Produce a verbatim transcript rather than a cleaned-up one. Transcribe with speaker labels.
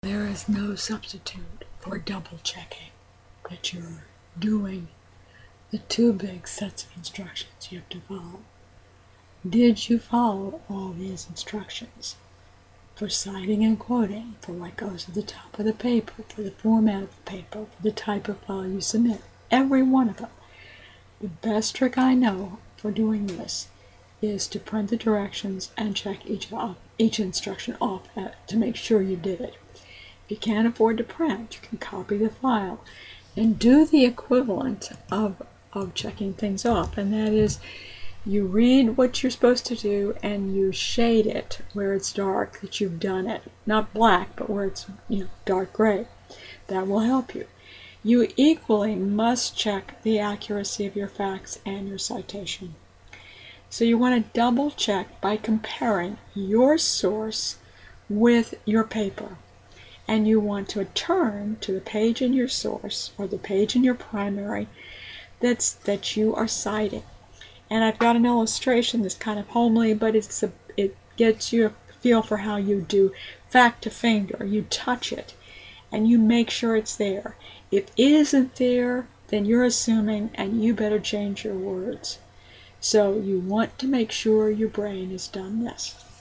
Speaker 1: There is no substitute for double checking that you're doing the two big sets of instructions you have to follow. Did you follow all these instructions? For citing and quoting, for what goes at the top of the paper, for the format of the paper, for the type of file you submit. Every one of them. The best trick I know for doing this is to print the directions and check each off, each instruction off at, to make sure you did it. If you can't afford to print, you can copy the file and do the equivalent of, of checking things off, and that is you read what you're supposed to do and you shade it where it's dark that you've done it. Not black, but where it's, you know, dark gray. That will help you. You equally must check the accuracy of your facts and your citation. So you want to double check by comparing your source with your paper. And you want to turn to the page in your source or the page in your primary that's that you are citing. And I've got an illustration that's kind of homely, but it's a, it gets you a feel for how you do fact to finger. You touch it and you make sure it's there. If it isn't there, then you're assuming and you better change your words. So you want to make sure your brain has done this.